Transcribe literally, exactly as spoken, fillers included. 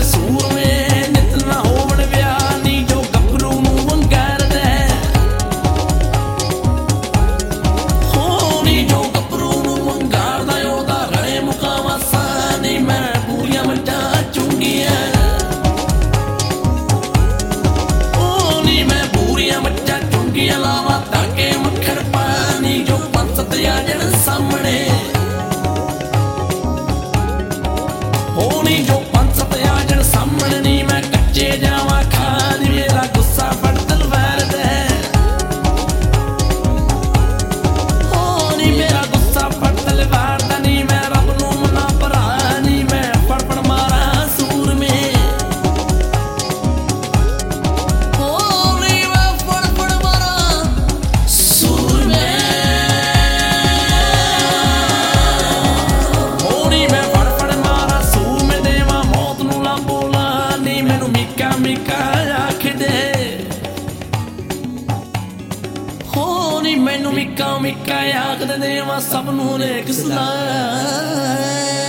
ਸੂਰਮੇ ਨਿਤ ਨਾ ਹੋਵਣ ਵਿਆਹ ਨੀ ਜੋ ਗੱਭਰੂ ਨੂੰ ਵੰਗਾਰਦਾ ਹੋ ਨੀ ਜੋ ਗੱਭਰੂ ਨੂੰ ਵੰਗਾਰਦਾ ਉਹਦਾ ਰਲੇ ਮੁਕਾਵਾਂ ਸਾਂ ਨੀ ਮੈਂ ਪੂਰੀਆਂ ਮੱਝਾਂ ਚੁੰਗੀਆਂ ਉਹ ਨੀ ਮੈਂ ਪੂਰੀਆਂ ਮੱਝਾਂ ਚੁੰਗੀਆਂ ਲਾਵਾਂ ਧਾਗੇ ਮੱਖਣ ਪਾਣੀ ਜੋ ਪੰਜ ਸੱਤ ਆਜਣ ਸਾਹਮਣੇ ਹੋਣੀ ਜੋ ਪੰਜ ਸੱਤ ਆਜਣ ਸਾਹਮਣੇ ਨੀ ਮੈਂ ਕੱਚੇ ਜਾਵਾਂ ਖਾ ਨੀ ਮੇਰਾ ਗੁੱਸਾ ਬੜ ਤਲਵਾਰ ਦਾ ਹੋਣੀ ਮੇਰਾ ਗੁੱਸਾ ਬੜ ਤਲਵਾਰ ਦਾ ਨੀ ਮੈਂ ਰੱਬ ਨੂੰ ਮਨਾ ਭਰਾ ਨੀ ਮੈਂ ਫੜ ਫੜ ਮਾਰਾਂ ਸੂਰਮੇ ਹੋਣੀ ਮੈਂ ਫੜ ਫੜ ਮਾਰਾਂ ਸੂਰਮੇ ਹੋਣੀ ਮੈਂ ਫੜ ਫੜ ਮਾਰਾਂ ਸੂਰਮੇ ਦੇਵਾਂ ਮੌਤ ਨੂੰ ਲਾਂਬੋ ਲਾ ਨੀ ਮੈਨੂੰ ਮੀਕਾ ਮੀਕਾ ਆਖਦੇ ਹੋਣੀ ਮੈਨੂੰ ਮੀਕਾ ਮੀਕਾ ਆਖਦੇ ਦੇਵਾਂ ਸਭ ਨੂੰ ਨੇਕ ਸਲਾਹ